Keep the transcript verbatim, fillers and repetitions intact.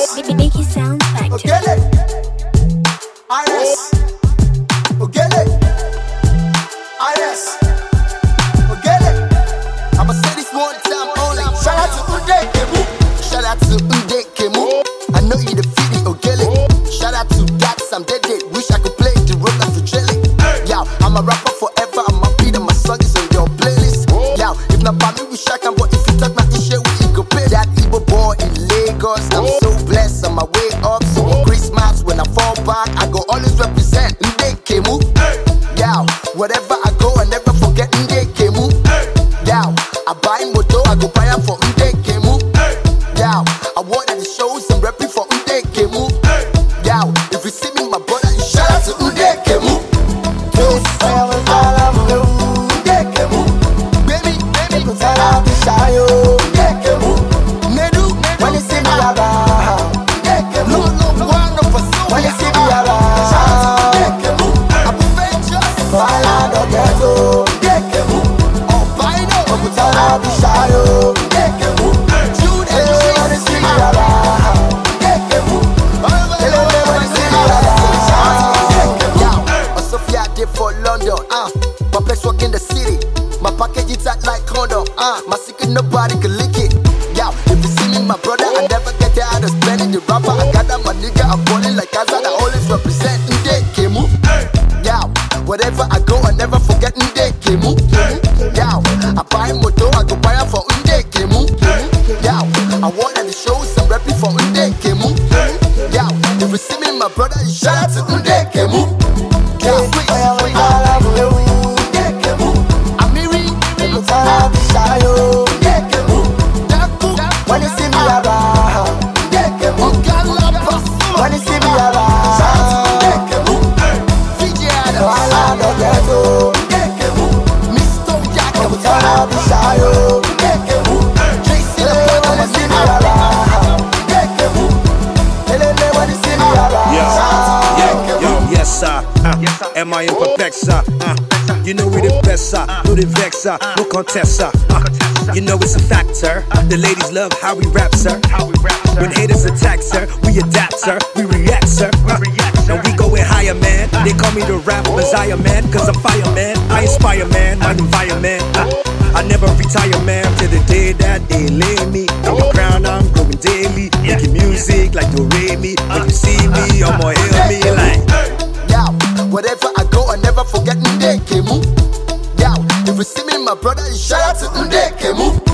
Iris. Mickey Sound Factory. Ogele. Iris. Ogele. Iris. Ogele. I'ma say this one time only. Shout out to Ude Kemu. Shout out to Ude Kemu. I know you the feeling, Ogele. Shout out to Dax, I'm dead dead. Wish I could play the role of Jelly. Yo, I'm a rapper forever. I'm a beat and my song is on your playlist. Yo, if not by me, we shake am, but if you talk my issue, we go play that Igbo boy in Lagos. I'm so blessed on my way up. So on Christmas, when I fall back, I go always represent Ude Kemu. Yo, wherever I go, I never forget Ude Kemu. Yo, I buy moto, I go buy am for Ude Kemu. Yo, I want at the shows, I'm rapping for Ude Kemu. Yo, if you see me, my brother, you shout out to Ude Kemu. Ude Kemu. Baby, baby, you tell her to shy yo. Ude Kemu. Nedu, when you see me around. Ude Kemu. No, no, one of us. When you see me around. Shout out to Ude Kemu. I'm adventurous. Fire the ghetto. Ude Kemu. Oh, buy no. When you tell her to shy yo. Ude Kemu. Jude and Jay. When you see me around. Ude Kemu. Tell her when you see me around. Sophia did for London, uh my place work in the city. My package is out like condom, uh my secret nobody can lick it. Yo, if you see me, my brother, I never get tired of spending the rapper. I got that my nigga, I'm balling like Hazard, I always represent Ude Kemu. Yo, wherever I go, I never forget Ude Kemu. Yo, I buy moto, I go buy her for Ude Kemu. Yo, I want at the shows, I'm rapping for Ude Kemu. Yo, if you see me, my brother, you shout out to Ude Kemu. When you see me around, when you see me around, Fiji Adam, the ghetto, Mister Jacob, Tracy the brother, when you see me around, when you see me around. Yo, yo, yes sir, uh, am I imperfect sir? Uh, you know we the best sir, no the vex sir, no contest sir. Uh, you know it's a fact sir, the ladies love how we rap sir. When haters attack sir, we adapt sir, we react sir. Uh, and we going higher man, they call me the rap messiah man, cause I'm fire man, I inspire man, my environment. Uh, I never retire man till the day that they lay me on the ground. I'm growing daily, making music like do re mi. When you see me, I'ma hail me like. Yo, wherever I go, I never forget Ude Kemu. Yo, if you see me, my brother, you shout out to Ude Kemu.